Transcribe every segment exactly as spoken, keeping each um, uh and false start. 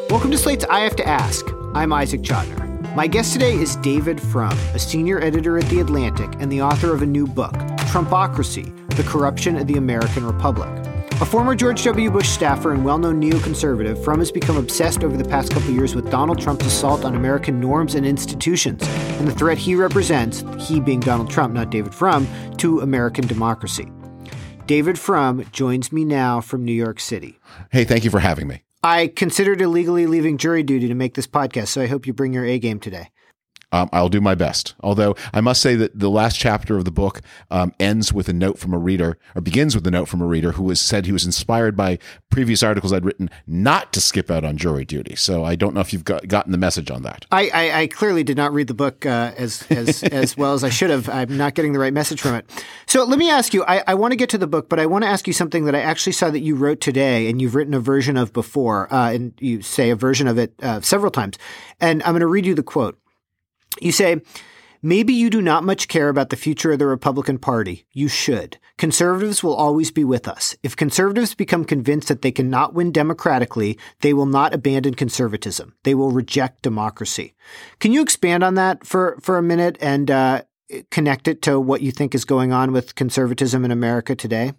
Welcome to Slate's I Have to Ask. I'm Isaac Chotiner. My guest today is David Frum, a senior editor at The Atlantic and the author of a new book, Trumpocracy: The Corruption of the American Republic. A former George W. Bush staffer and well-known neoconservative, Frum has become obsessed over the past couple years with Donald Trump's assault on American norms and institutions and the threat he represents, he being Donald Trump, not David Frum, to American democracy. David Frum joins me now from New York City. Hey, thank you for having me. I considered illegally leaving jury duty to make this podcast, so I hope you bring your A game today. Um, I'll do my best. Although I must say that the last chapter of the book um, ends with a note from a reader, or begins with a note from a reader who was said he was inspired by previous articles I'd written not to skip out on jury duty. So I don't know if you've got, gotten the message on that. I, I, I clearly did not read the book uh, as as as well as I should have. I'm not getting the right message from it. So let me ask you, I, I want to get to the book, but I want to ask you something that I actually saw that you wrote today and you've written a version of before, uh, and you say a version of it uh, several times. And I'm going to read you the quote. You say, maybe you do not much care about the future of the Republican Party. You should. Conservatives will always be with us. If conservatives become convinced that they cannot win democratically, they will not abandon conservatism. They will reject democracy. Can you expand on that for, for a minute and uh, connect it to what you think is going on with conservatism in America today?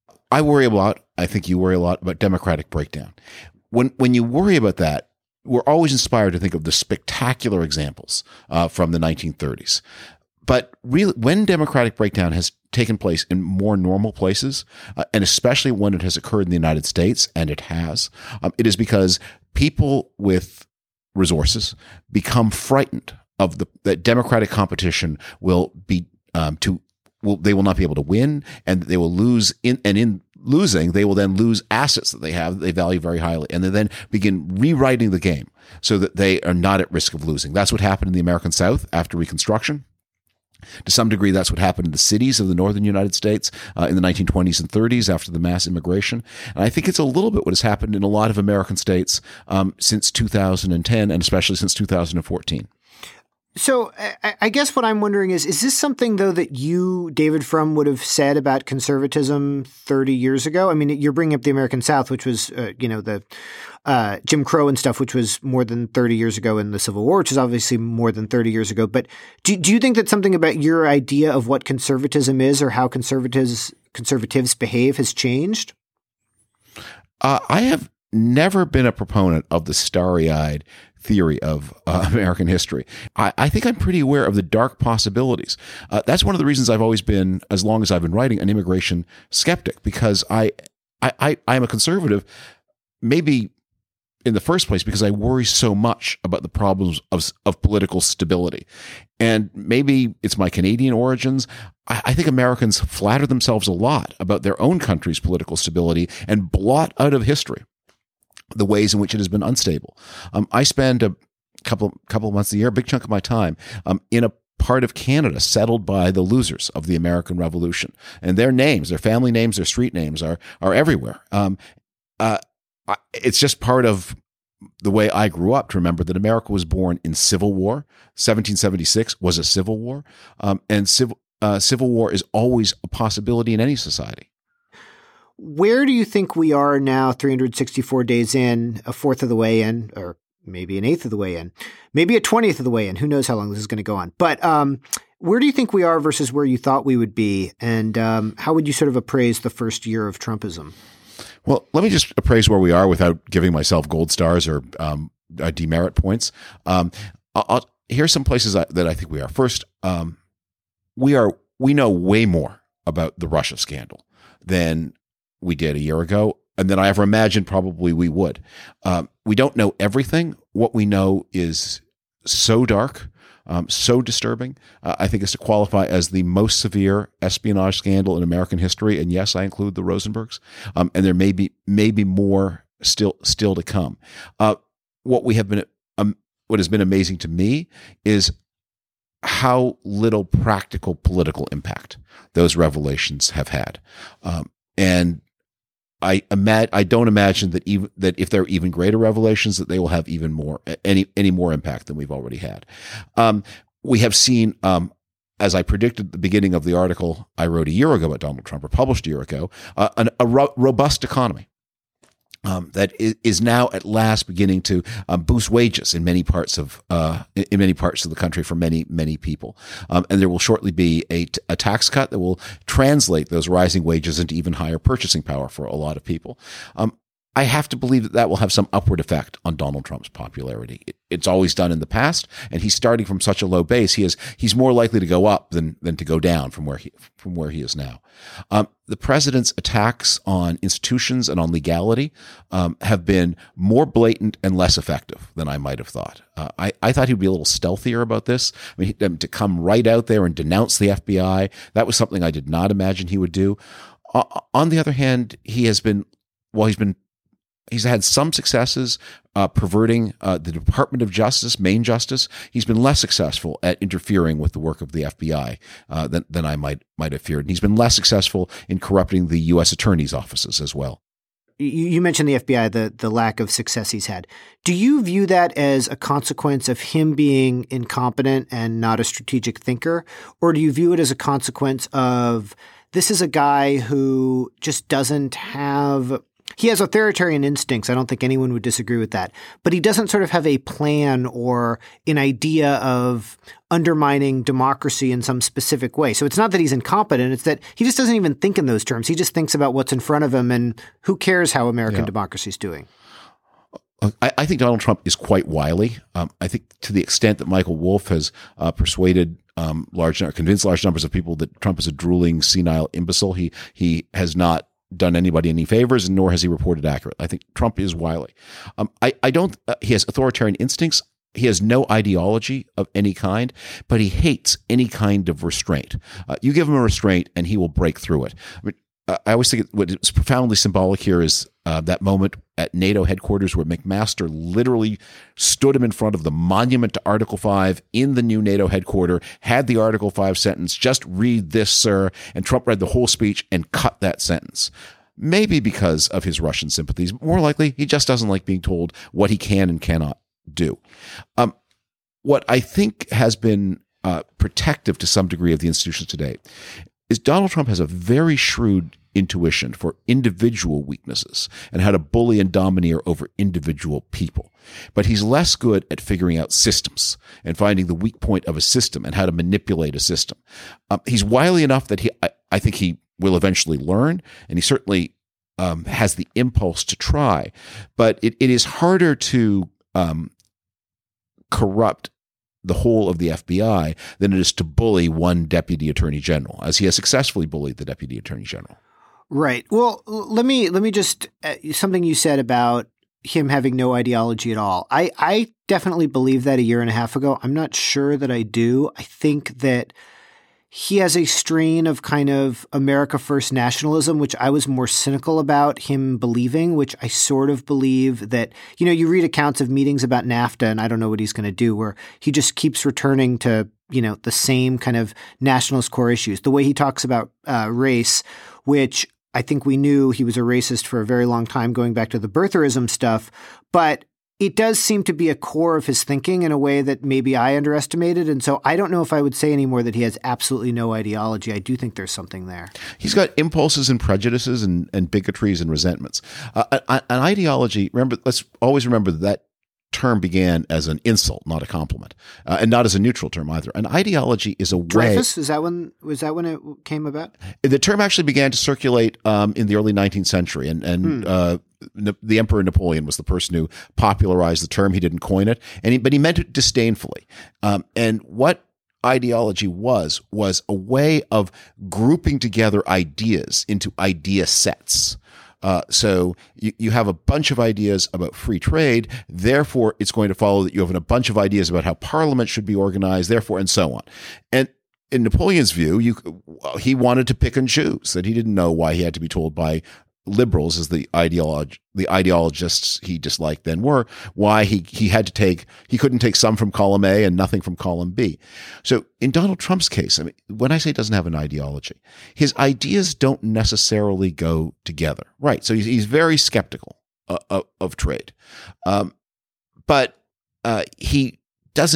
I worry a lot. I think you worry a lot about democratic breakdown. When when you worry about that, we're always inspired to think of the spectacular examples uh, from the nineteen thirties. But really, when democratic breakdown has taken place in more normal places, uh, and especially when it has occurred in the United States, and it has, um, it is because people with resources become frightened of the that democratic competition will be um, to will they will not be able to win, and they will lose in and in. Losing, they will then lose assets that they have that they value very highly, and they then begin rewriting the game so that they are not at risk of losing. That's what happened in the American South after Reconstruction. To some degree, that's what happened in the cities of the northern United States uh, in the nineteen twenties and thirties after the mass immigration. And I think it's a little bit what has happened in a lot of American states um, since two thousand ten, and especially since two thousand fourteen. So I guess what I'm wondering is, is this something, though, that you, David Frum, would have said about conservatism thirty years ago? I mean, you're bringing up the American South, which was, uh, you know, the uh, Jim Crow and stuff, which was more than thirty years ago, in the Civil War, which is obviously more than thirty years ago. But do, do you think that something about your idea of what conservatism is or how conservatives conservatives behave has changed? Uh, I have never been a proponent of the starry-eyed theory of uh, American history. I, I think I'm pretty aware of the dark possibilities. Uh, that's one of the reasons I've always been, as long as I've been writing, an immigration skeptic, because I, I, I, I am a conservative, maybe in the first place because I worry so much about the problems of, of political stability. And maybe it's my Canadian origins. I, I think Americans flatter themselves a lot about their own country's political stability and blot out of history the ways in which it has been unstable. Um, I spend a couple couple of months a year, a big chunk of my time, um, in a part of Canada settled by the losers of the American Revolution, and their names, their family names, their street names are are everywhere. Um, uh, I, it's just part of the way I grew up to remember that America was born in civil war. seventeen seventy-six was a civil war, um, and civil uh, civil war is always a possibility in any society. Where do you think we are now, three hundred sixty-four days in, a fourth of the way in, or maybe an eighth of the way in, maybe a twentieth of the way in? Who knows how long this is going to go on? But um, where do you think we are versus where you thought we would be? And um, how would you sort of appraise the first year of Trumpism? Well, let me just appraise where we are without giving myself gold stars or um, uh, demerit points. Um, I'll, I'll, here's some places I, that I think we are. First, um, we are we know way more about the Russia scandal than we did a year ago, and then I ever imagined probably we would. Um, we don't know everything. What we know is so dark, um, so disturbing. Uh, I think it's to qualify as the most severe espionage scandal in American history. And yes, I include the Rosenbergs. Um, and there may be maybe more still still to come. Uh, what we have been, um, what has been amazing to me is how little practical political impact those revelations have had, um, and I imagine I don't imagine that even that if there are even greater revelations, that they will have even more any any more impact than we've already had. Um, we have seen, um, as I predicted at the beginning of the article I wrote a year ago about Donald Trump, or published a year ago, uh, an, a ro- robust economy. Um, that is now at last beginning to um, boost wages in many parts of uh, in many parts of the country for many many people, um, and there will shortly be a, t- a tax cut that will translate those rising wages into even higher purchasing power for a lot of people. Um, I have to believe that that will have some upward effect on Donald Trump's popularity. It, it's always done in the past, and he's starting from such a low base. He is he's more likely to go up than than to go down from where he from where he is now. Um, the president's attacks on institutions and on legality um, have been more blatant and less effective than I might have thought. Uh, I I thought he'd be a little stealthier about this. I mean, um, to come right out there and denounce the F B I, that was something I did not imagine he would do. Uh, on the other hand, he has been well, he's been He's had some successes uh, perverting uh, the Department of Justice, Main Justice. He's been less successful at interfering with the work of the F B I uh, than, than I might might have feared. And he's been less successful in corrupting the U S attorney's offices as well. You, you mentioned the F B I, the, the lack of success he's had. Do you view that as a consequence of him being incompetent and not a strategic thinker? Or do you view it as a consequence of this is a guy who just doesn't have – he has authoritarian instincts. I don't think anyone would disagree with that. But he doesn't sort of have a plan or an idea of undermining democracy in some specific way. So it's not that he's incompetent. It's that he just doesn't even think in those terms. He just thinks about what's in front of him and who cares how American yeah. democracy is doing. I, I think Donald Trump is quite wily. Um, I think to the extent that Michael Wolff has uh, persuaded um, large, or convinced large numbers of people that Trump is a drooling, senile imbecile, he he has not done anybody any favors, nor has he reported accurately. I think Trump is wily. Um, I, I don't, uh, he has authoritarian instincts. He has no ideology of any kind, but he hates any kind of restraint. Uh, you give him a restraint and he will break through it. I mean, I always think what is profoundly symbolic here is uh, that moment at NATO headquarters where McMaster literally stood him in front of the monument to Article five in the new NATO headquarters, had the Article five sentence, just read this, sir, and Trump read the whole speech and cut that sentence. Maybe because of his Russian sympathies. More likely, he just doesn't like being told what he can and cannot do. Um, what I think has been uh, protective to some degree of the institutions today is Donald Trump has a very shrewd intuition for individual weaknesses and how to bully and domineer over individual people. But he's less good at figuring out systems and finding the weak point of a system and how to manipulate a system. Um, he's wily enough that he, I, I think he will eventually learn, and he certainly um, has the impulse to try. But it, it is harder to um, corrupt the whole of the F B I than it is to bully one deputy attorney general, as he has successfully bullied the deputy attorney general. Right. Well, let me let me just uh, something you said about him having no ideology at all. I, I definitely believed that a year and a half ago. I'm not sure that I do. I think that he has a strain of kind of America First nationalism, which I was more cynical about him believing, which I sort of believe that, you know, you read accounts of meetings about NAFTA, and I don't know what he's going to do, where he just keeps returning to, you know, the same kind of nationalist core issues. The way he talks about uh, race, which I think we knew he was a racist for a very long time, going back to the birtherism stuff, but it does seem to be a core of his thinking in a way that maybe I underestimated. And so I don't know if I would say anymore that he has absolutely no ideology. I do think there's something there. He's got impulses and prejudices and, and bigotries and resentments. Uh, an, an ideology, remember, let's always remember that term began as an insult, not a compliment, uh, and not as a neutral term either. An ideology is a way. Dreyfus, is that when was that when it came about? The term actually began to circulate um, in the early nineteenth century, and and hmm. uh, the Emperor Napoleon was the person who popularized the term. He didn't coin it, and he, but he meant it disdainfully. Um, and what ideology was was a way of grouping together ideas into idea sets. Uh, so you, you have a bunch of ideas about free trade. Therefore, it's going to follow that you have a bunch of ideas about how Parliament should be organized. Therefore, and so on. And in Napoleon's view, you he wanted to pick and choose. That he didn't know why he had to be told by liberals, as the ideolog the ideologists he disliked then were, why he he had to take he couldn't take some from column A and nothing from column B. So in Donald Trump's case, I mean, when I say he doesn't have an ideology, his ideas don't necessarily go together, right? So he's, he's very skeptical uh, of, of trade, um, but uh, he doesn't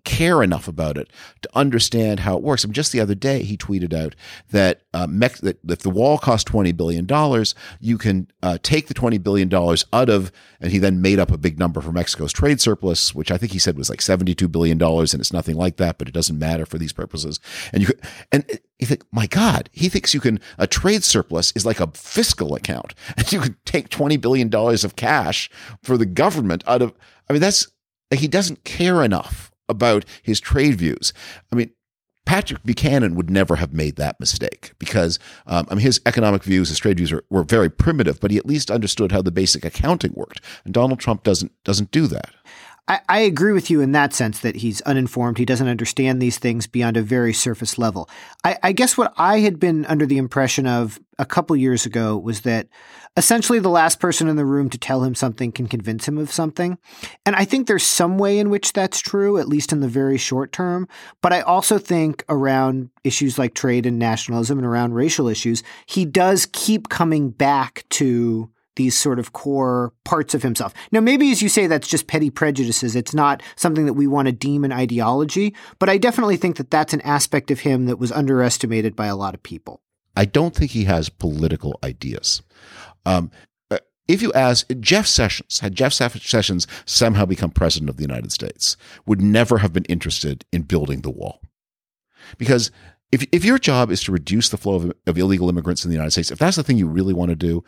care enough about it to understand how it works. I mean, just the other day, he tweeted out that, uh, Mex- that if the wall costs twenty billion dollars, you can uh, take the twenty billion dollars out of, and he then made up a big number for Mexico's trade surplus, which I think he said was like seventy-two billion dollars, and it's nothing like that, but it doesn't matter for these purposes. And you could, and you think, my God, he thinks you can, a trade surplus is like a fiscal account, and you could take twenty billion dollars of cash for the government out of, I mean, that's, like, he doesn't care enough about his trade views. I mean, Patrick Buchanan would never have made that mistake because um, I mean, his economic views, his trade views are, were very primitive, but he at least understood how the basic accounting worked. And Donald Trump doesn't doesn't do that. I, I agree with you in that sense that he's uninformed. He doesn't understand these things beyond a very surface level. I, I guess what I had been under the impression of a couple years ago was that essentially the last person in the room to tell him something can convince him of something. And I think there's some way in which that's true, at least in the very short term. But I also think around issues like trade and nationalism and around racial issues, he does keep coming back to these sort of core parts of himself. Now, maybe as you say, that's just petty prejudices. It's not something that we want to deem an ideology, but I definitely think that that's an aspect of him that was underestimated by a lot of people. I don't think he has political ideas. Um, if you ask Jeff Sessions, had Jeff Sessions somehow become president of the United States, would never have been interested in building the wall. Because if if your job is to reduce the flow of, of illegal immigrants in the United States, if that's the thing you really want to do,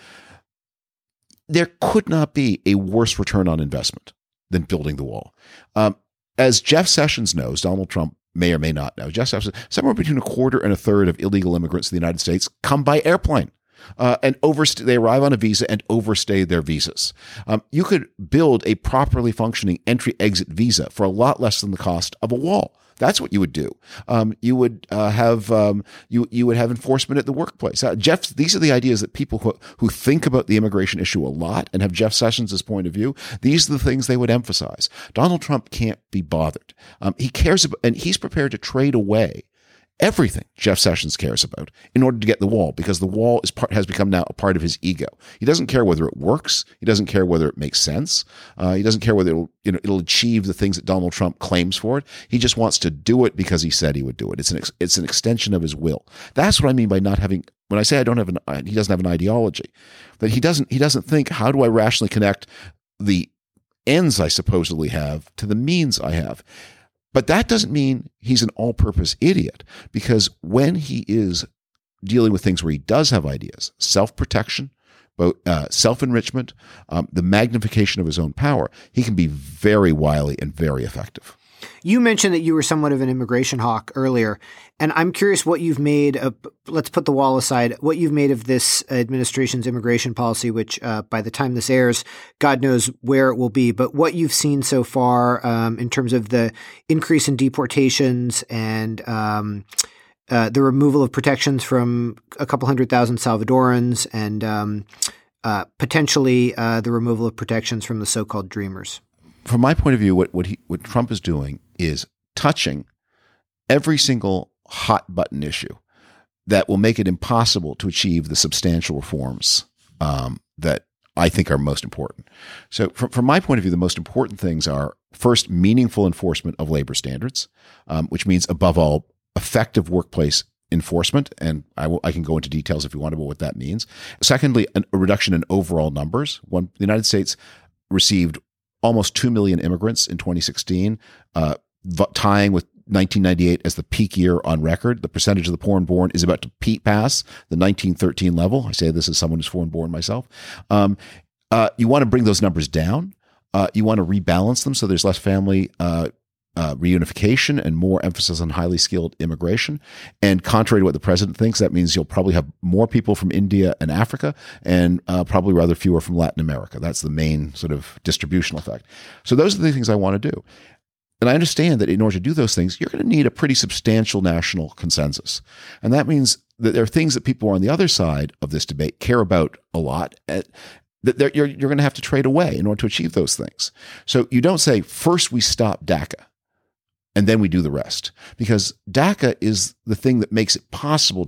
there could not be a worse return on investment than building the wall. Um, as Jeff Sessions knows, Donald Trump may or may not know, Jeff Sessions, somewhere between a quarter and a third of illegal immigrants in the United States come by airplane. Uh, and overstay, they arrive on a visa and overstay their visas. Um, you could build a properly functioning entry-exit visa for a lot less than the cost of a wall. That's what you would do. Um, you would uh, have um, you you would have enforcement at the workplace. Uh, Jeff, these are the ideas that people who who think about the immigration issue a lot and have Jeff Sessions' point of view. These are the things they would emphasize. Donald Trump can't be bothered. Um, he cares about, and he's prepared to trade away everything Jeff Sessions cares about in order to get the wall, because the wall is part, has become now a part of his ego. He doesn't care whether it works. He doesn't care whether it makes sense. Uh, he doesn't care whether it'll, you know, it'll achieve the things that Donald Trump claims for it. He just wants to do it because he said he would do it. It's an ex, it's an extension of his will. That's what I mean by not having. When I say I don't have an, he doesn't have an ideology. That he doesn't he doesn't think, how do I rationally connect the ends I supposedly have to the means I have. But that doesn't mean he's an all-purpose idiot, because when he is dealing with things where he does have ideas, self-protection, both, uh, self-enrichment, um, the magnification of his own power, he can be very wily and very effective. You mentioned that you were somewhat of an immigration hawk earlier, and I'm curious what you've made of, let's put the wall aside, what you've made of this administration's immigration policy, which uh, by the time this airs, God knows where it will be, but what you've seen so far um, in terms of the increase in deportations and um, uh, the removal of protections from a couple hundred thousand Salvadorans and um, uh, potentially uh, the removal of protections from the so-called dreamers. From my point of view, what what, he, what Trump is doing is touching every single hot button issue that will make it impossible to achieve the substantial reforms um, that I think are most important. So from, from my point of view, the most important things are, first, meaningful enforcement of labor standards, um, which means, above all, effective workplace enforcement. And I, will, I can go into details if you want about what that means. Secondly, an, a reduction in overall numbers. One, the United States received almost two million immigrants in twenty sixteen, uh, v- tying with nineteen ninety-eight as the peak year on record. The percentage of the foreign-born is about to peak pass the nineteen thirteen level. I say this as someone who's foreign-born myself. Um, uh, you want to bring those numbers down. Uh, you want to rebalance them so there's less family uh, uh, reunification and more emphasis on highly skilled immigration. And contrary to what the president thinks, that means you'll probably have more people from India and Africa and uh, probably rather fewer from Latin America. That's the main sort of distributional effect. So those are the things I want to do. And I understand that in order to do those things, you're going to need a pretty substantial national consensus. And that means that there are things that people on the other side of this debate care about a lot, at, that you're, you're going to have to trade away in order to achieve those things. So you don't say, first we stop DACA, and then we do the rest. Because DACA is the thing that makes it possible to get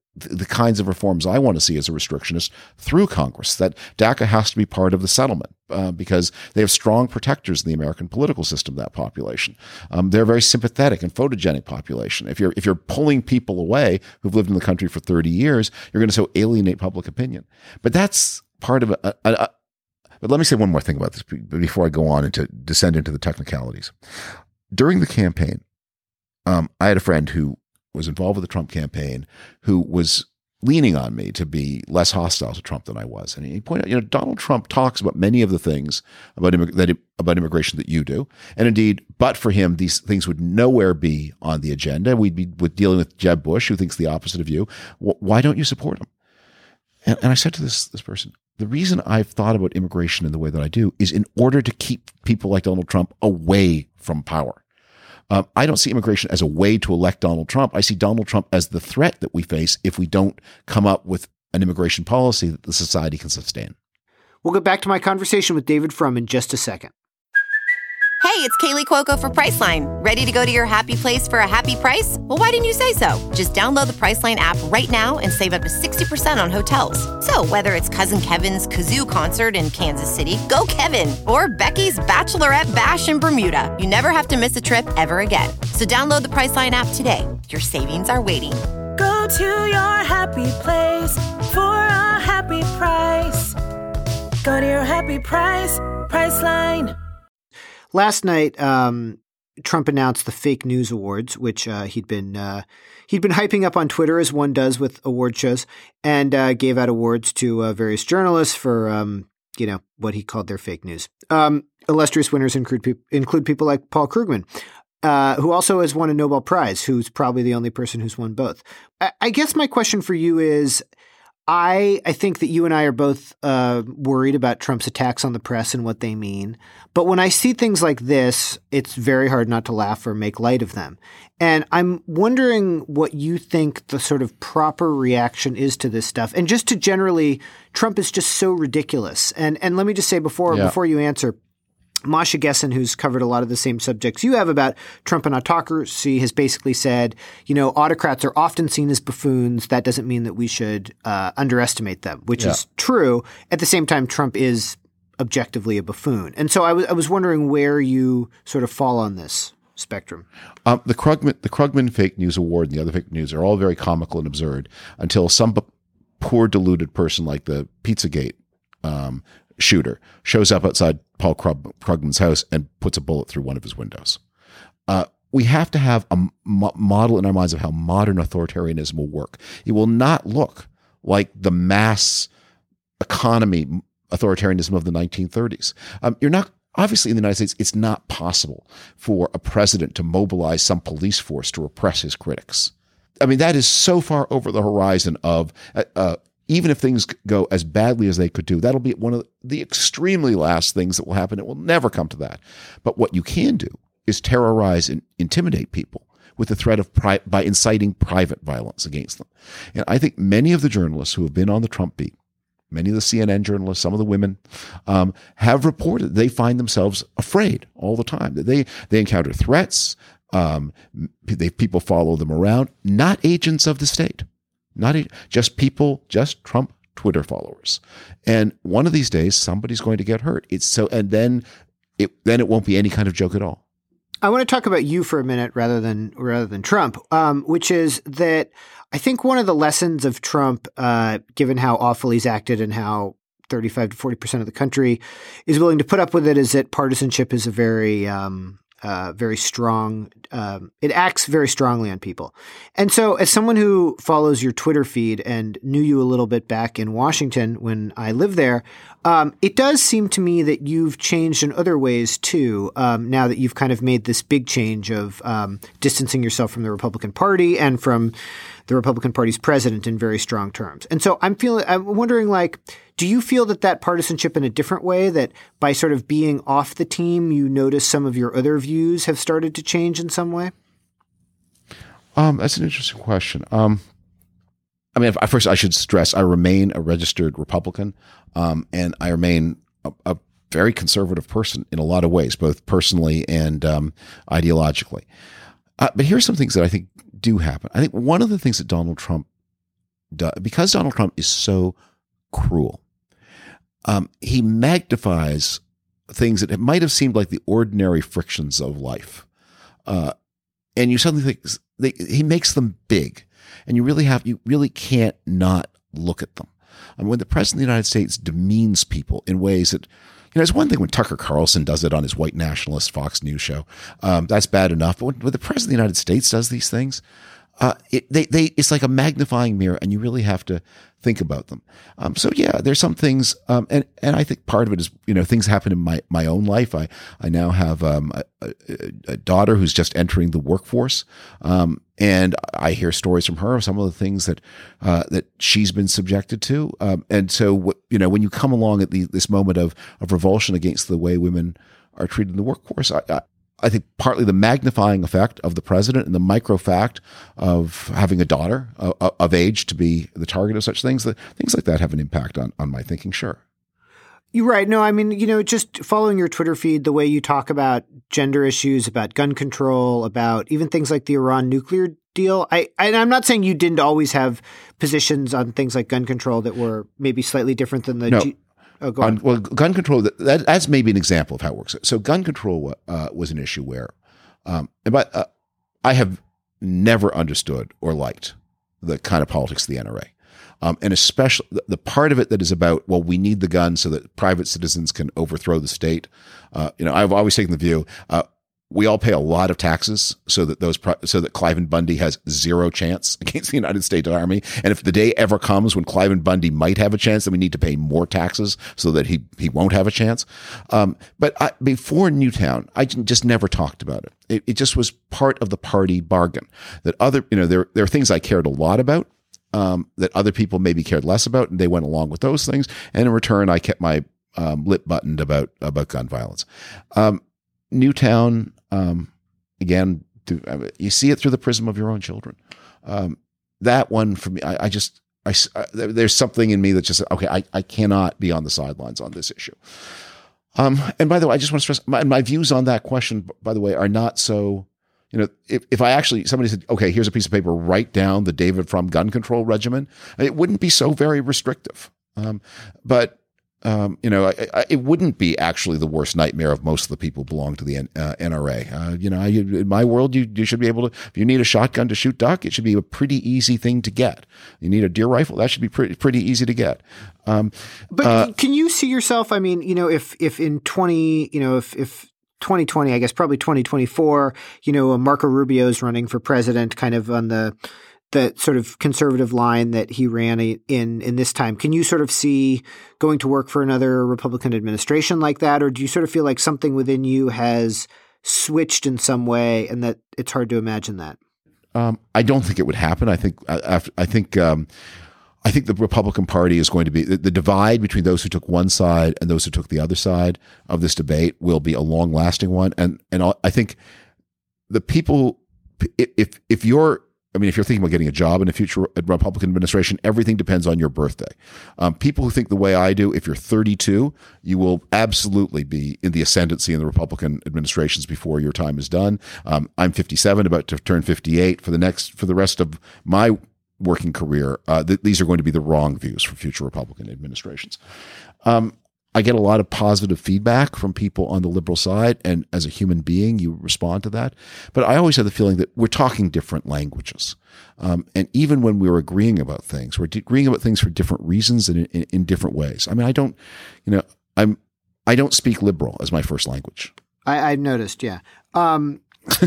the kinds of reforms I want to see as a restrictionist through Congress, that DACA has to be part of the settlement uh, because they have strong protectors in the American political system, that population. Um, they're a very sympathetic and photogenic population. If you're, if you're pulling people away who've lived in the country for thirty years, you're going to so alienate public opinion. But that's part of a, a, a but let me say one more thing about this before I go on and to descend into the technicalities. During the campaign, um, I had a friend who was involved with the Trump campaign who was leaning on me to be less hostile to Trump than I was. And he pointed out, you know, Donald Trump talks about many of the things about, immig- that, about immigration that you do. And indeed, but for him, these things would nowhere be on the agenda. We'd be with dealing with Jeb Bush, who thinks the opposite of you. W- why don't you support him? And, and I said to this, this person, the reason I've thought about immigration in the way that I do is in order to keep people like Donald Trump away from power. Um, I don't see immigration as a way to elect Donald Trump. I see Donald Trump as the threat that we face if we don't come up with an immigration policy that the society can sustain. We'll get back to my conversation with David Frum in just a second. Hey, it's Kaylee Cuoco for Priceline. Ready to go to your happy place for a happy price? Well, why didn't you say so? Just download the Priceline app right now and save up to sixty percent on hotels. So whether it's Cousin Kevin's Kazoo Concert in Kansas City, go Kevin, or Becky's Bachelorette Bash in Bermuda, you never have to miss a trip ever again. So download the Priceline app today. Your savings are waiting. Go to your happy place for a happy price. Go to your happy price, Priceline. Last night, um, Trump announced the Fake News Awards, which uh, he'd been uh, he'd been hyping up on Twitter, as one does with award shows, and uh, gave out awards to uh, various journalists for um, you know what he called their fake news. Um, illustrious winners include pe- include people like Paul Krugman, uh, who also has won a Nobel Prize, who's probably the only person who's won both. I, I guess my question for you is, I, I think that you and I are both uh, worried about Trump's attacks on the press and what they mean. But when I see things like this, it's very hard not to laugh or make light of them. And I'm wondering what you think the sort of proper reaction is to this stuff. And just to generally, Trump is just so ridiculous. And and let me just say before yeah. before you answer, Masha Gessen, who's covered a lot of the same subjects you have about Trump and autocracy, has basically said, you know, autocrats are often seen as buffoons. That doesn't mean that we should uh, underestimate them, which yeah. is true. At the same time, Trump is objectively a buffoon. And so I, w- I was wondering where you sort of fall on this spectrum. Um, the Krugman, the Krugman Fake News Award and the other fake news are all very comical and absurd until some b- poor deluded person like the Pizzagate um, shooter shows up outside Paul Krug- Krugman's house and puts a bullet through one of his windows. Uh, we have to have a m- model in our minds of how modern authoritarianism will work. It will not look like the mass economy authoritarianism of the nineteen thirties. Um, you're not obviously in the United States. It's not possible for a president to mobilize some police force to repress his critics. I mean, that is so far over the horizon of. Uh, uh, Even if things go as badly as they could do, that'll be one of the extremely last things that will happen. It will never come to that. But what you can do is terrorize and intimidate people with the threat of pri- by inciting private violence against them. And I think many of the journalists who have been on the Trump beat, many of the C N N journalists, some of the women, um, have reported they find themselves afraid all the time. That they they encounter threats. Um, they people follow them around, not agents of the state. Not just people, just Trump Twitter followers. And one of these days, somebody's going to get hurt. It's so, and then it then it won't be any kind of joke at all. I want to talk about you for a minute rather than rather than Trump, um, which is that I think one of the lessons of Trump, uh, given how awful he's acted and how thirty-five to forty percent of the country is willing to put up with it, is that partisanship is a very um, Uh, very strong. Um, it acts very strongly on people. And so as someone who follows your Twitter feed and knew you a little bit back in Washington when I lived there, um, it does seem to me that you've changed in other ways too, um, now that you've kind of made this big change of um, distancing yourself from the Republican Party and from the Republican Party's president in very strong terms. And so I'm feeling, I'm wondering, like, do you feel that that partisanship in a different way, that by sort of being off the team, you notice some of your other views have started to change in some way? Um, that's an interesting question. Um, I mean, first I should stress I remain a registered Republican, um, and I remain a, a very conservative person in a lot of ways, both personally and um, ideologically. Uh, but here's some things that I think do happen. I think one of the things that Donald Trump do, because Donald Trump is so cruel, um, he magnifies things that might have seemed like the ordinary frictions of life. Uh, and you suddenly think they, he makes them big, and you really have, you really can't not look at them. I mean, when the president of the United States demeans people in ways that, you know, it's one thing when Tucker Carlson does it on his white nationalist Fox News show. Um, that's bad enough. But when, when the president of the United States does these things, uh, it, they, they, it's like a magnifying mirror, and you really have to think about them. Um, so yeah, there's some things, um, and and I think part of it is, you know, things happen in my my own life. I I now have um, a, a, a daughter who's just entering the workforce, um, and I hear stories from her of some of the things that uh, that she's been subjected to. Um, and so, you know, when you come along at the, this moment of of revulsion against the way women are treated in the workforce, I, I, I think partly the magnifying effect of the president and the micro fact of having a daughter uh, of age to be the target of such things, that things like that have an impact on, on my thinking. Sure. You're right. No, I mean, you know, just following your Twitter feed, the way you talk about gender issues, about gun control, about even things like the Iran nuclear deal. I, and I'm not saying you didn't always have positions on things like gun control that were maybe slightly different than the no. G- Oh, go on. on, well, gun control, that, that, that's maybe an example of how it works. So gun control uh, was an issue where, um, but uh, I have never understood or liked the kind of politics of the N R A. Um, and especially the, the part of it that is about, well, we need the gun so that private citizens can overthrow the state. Uh, you know, I've always taken the view, uh, we all pay a lot of taxes so that those, so that Cliven Bundy has zero chance against the United States Army. And if the day ever comes when Cliven Bundy might have a chance, then we need to pay more taxes so that he, he won't have a chance. Um, but I, before Newtown, I just never talked about it. it. It just was part of the party bargain that other, you know, there, there are things I cared a lot about, um, that other people maybe cared less about, and they went along with those things. And in return, I kept my, um, lip buttoned about, about gun violence. Um, Newtown, um, again, to, uh, you see it through the prism of your own children. Um, that one for me, I, I just, I, I, there's something in me that just, okay, I, I cannot be on the sidelines on this issue. Um, and by the way, I just want to stress my, my views on that question, by the way, are not so, you know, if, if I actually, somebody said, okay, here's a piece of paper, write down the David Frum gun control regimen, it wouldn't be so very restrictive. Um, but, Um, you know, I, I, it wouldn't be actually the worst nightmare of most of the people who belong to the N, uh, N R A. Uh, you know, I, in my world, you, you should be able to, if you need a shotgun to shoot duck, it should be a pretty easy thing to get. You need a deer rifle, that should be pretty, pretty easy to get. Um, but uh, can you see yourself, I mean, you know, if, if in twenty, you know, if, if twenty twenty, I guess probably twenty twenty-four, you know, Marco Rubio's running for president kind of on the, the sort of conservative line that he ran in in this time. Can you sort of see going to work for another Republican administration like that? Or do you sort of feel like something within you has switched in some way and that it's hard to imagine that? Um, I don't think it would happen. I think, I, I think, um, I think the Republican Party is going to be, the, the divide between those who took one side and those who took the other side of this debate will be a long lasting one. And, and I think the people, if, if you're, I mean, if you're thinking about getting a job in a future Republican administration, everything depends on your birthday. Um, people who think the way I do, if you're thirty-two, you will absolutely be in the ascendancy in the Republican administrations before your time is done. Um, I'm fifty-seven, about to turn fifty-eight. For the next, for the rest of my working career, uh, th- these are going to be the wrong views for future Republican administrations. Um, I get a lot of positive feedback from people on the liberal side, and as a human being, you respond to that. But I always have the feeling that we're talking different languages. Um, and even when we're agreeing about things, we're agreeing about things for different reasons and in, in, in different ways. I mean, I don't, you know, I'm, I don't speak liberal as my first language. I, I've noticed, yeah. Um,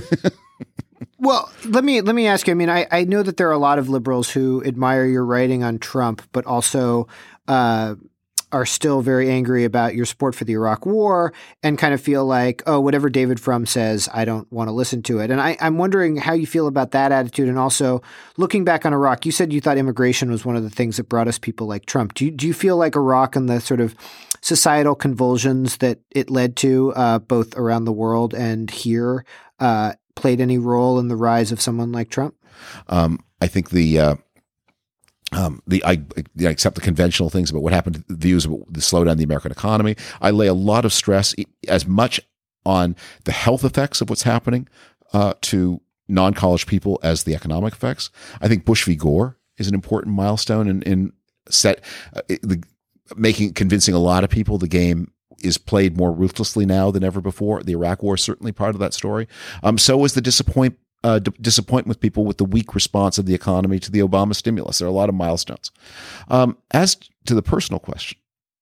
well, let me let me ask you. I mean, I, I know that there are a lot of liberals who admire your writing on Trump, but also uh, are still very angry about your support for the Iraq War and kind of feel like, oh, whatever David Frum says, I don't want to listen to it. And I, I'm wondering how you feel about that attitude. And also looking back on Iraq, you said you thought immigration was one of the things that brought us people like Trump. Do you, do you feel like Iraq and the sort of societal convulsions that it led to, uh, both around the world and here, uh, played any role in the rise of someone like Trump? Um, I think the, uh, Um, the I, I accept the conventional things about what happened to the views of the slowdown in the American economy. I lay a lot of stress, as much on the health effects of what's happening uh, to non-college people as the economic effects. I think Bush v. Gore is an important milestone in, in set uh, the making convincing a lot of people the game is played more ruthlessly now than ever before. The Iraq War is certainly part of that story. Um, so was the disappoint uh, d- disappointment with people with the weak response of the economy to the Obama stimulus. There are a lot of milestones. Um, as to the personal question,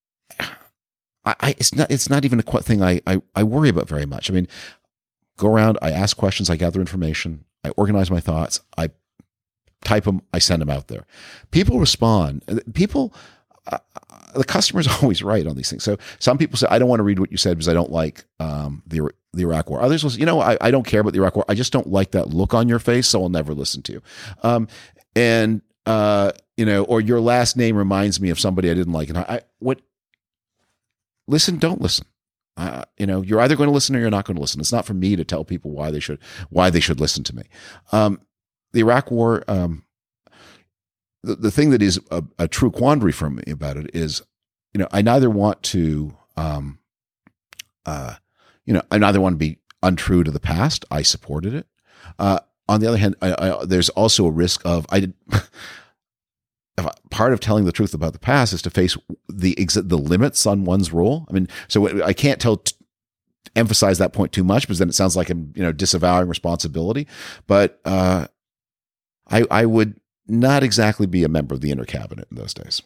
I, I, it's not it's not even a thing I, I I worry about very much. I mean, go around, I ask questions, I gather information, I organize my thoughts, I type them, I send them out there. People respond. People. Uh, the customer's always right on these things. So some people say, I don't want to read what you said because I don't like um, the the Iraq War. Others will say, you know, I, I don't care about the Iraq War. I just don't like that look on your face, so I'll never listen to you. Um, and, uh, you know, or your last name reminds me of somebody I didn't like. And I, I what, listen, don't listen. Uh, you know, you're either going to listen or you're not going to listen. It's not for me to tell people why they should, why they should listen to me. Um, the Iraq War, um, The, the thing that is a, a true quandary for me about it is, you know, I neither want to, um, uh, you know, I neither want to be untrue to the past. I supported it. Uh, on the other hand, I, I, there's also a risk of I did. Part of telling the truth about the past is to face the the limits on one's role. I mean, so I can't tell. T- emphasize that point too much because then it sounds like I'm, you know, disavowing responsibility. But uh, I I would. Not exactly be a member of the inner cabinet in those days.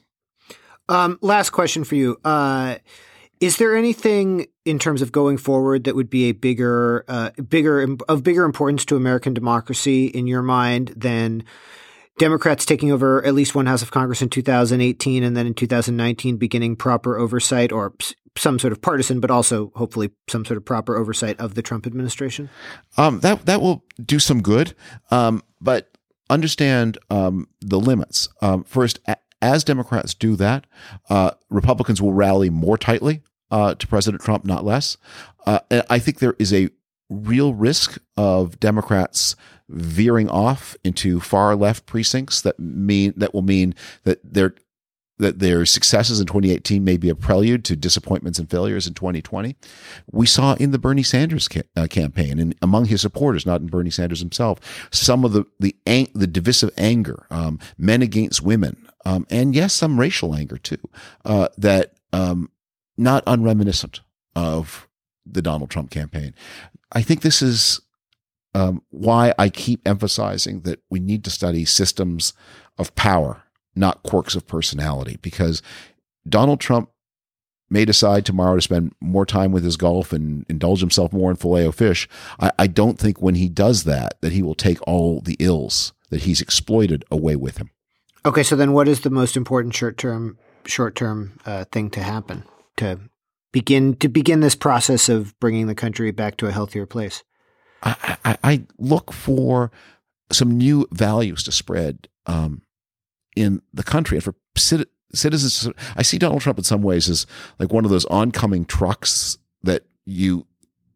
Um, last question for you. Uh, is there anything in terms of going forward that would be a bigger, uh, bigger of bigger importance to American democracy in your mind than Democrats taking over at least one House of Congress in two thousand eighteen and then in two thousand nineteen beginning proper oversight or some sort of partisan, but also hopefully some sort of proper oversight of the Trump administration? Um, that that will do some good, um, but. Understand um, the limits. Um, first, a- as Democrats do that, uh, Republicans will rally more tightly uh, to President Trump, not less. Uh, and I think there is a real risk of Democrats veering off into far left precincts that mean that will mean that their that their successes in twenty eighteen may be a prelude to disappointments and failures in twenty twenty. We saw in the Bernie Sanders ca- uh, campaign and among his supporters, not in Bernie Sanders himself, some of the the ang- the divisive anger, um, men against women, um, and yes, some racial anger too, uh, that um, not unreminiscent of the Donald Trump campaign. I think this is um, why I keep emphasizing that we need to study systems of power, not quirks of personality, because Donald Trump may decide tomorrow to spend more time with his golf and indulge himself more in filet-o-fish. I, I don't think when he does that, that he will take all the ills that he's exploited away with him. Okay, so then what is the most important short-term short-term uh, thing to happen to begin to begin this process of bringing the country back to a healthier place? I, I, I look for some new values to spread um, in the country and for cit- citizens. I see Donald Trump in some ways as like one of those oncoming trucks that you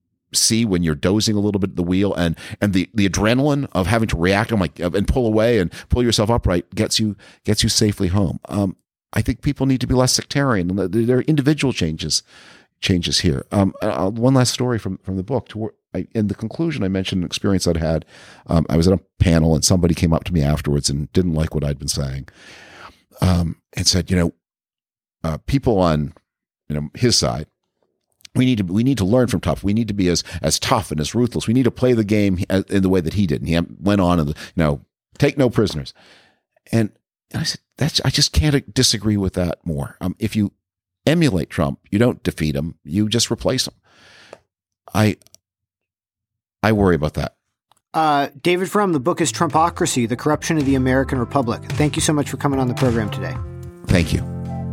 see when you're dozing a little bit at the wheel, and and the, the adrenaline of having to react and like and pull away and pull yourself upright gets you gets you safely home. Um, I think people need to be less sectarian, and there are individual changes changes here. Um, uh, one last story from from the book. To, I, in the conclusion, I mentioned an experience I'd had. Um, I was at a panel, and somebody came up to me afterwards and didn't like what I'd been saying, um, and said, "You know, uh, people on you know his side, we need to we need to learn from Trump. We need to be as as tough and as ruthless. We need to play the game in the way that he did." And he went on and you know, take no prisoners. And, and I said, "That's I just can't disagree with that more. Um, if you emulate Trump, you don't defeat him. You just replace him." I. I worry about that. Uh, David Frum, the book is Trumpocracy, The Corruption of the American Republic. Thank you so much for coming on the program today. Thank you.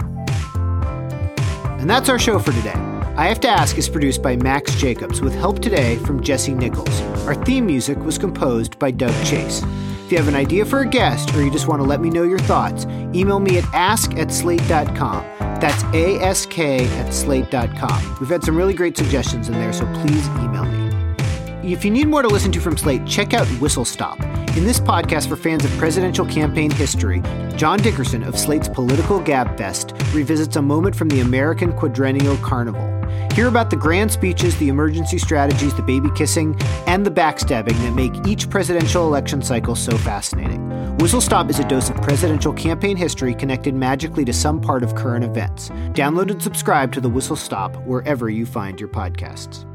And that's our show for today. I Have to Ask is produced by Max Jacobs with help today from Jesse Nichols. Our theme music was composed by Doug Chase. If you have an idea for a guest or you just want to let me know your thoughts, email me at ask at slate dot com. That's A S K at slate dot com. We've had some really great suggestions in there, so please email me. If you need more to listen to from Slate, check out Whistle Stop. In this podcast for fans of presidential campaign history, John Dickerson of Slate's Political Gabfest revisits a moment from the American Quadrennial Carnival. Hear about the grand speeches, the emergency strategies, the baby kissing, and the backstabbing that make each presidential election cycle so fascinating. Whistle Stop is a dose of presidential campaign history connected magically to some part of current events. Download and subscribe to the Whistle Stop wherever you find your podcasts.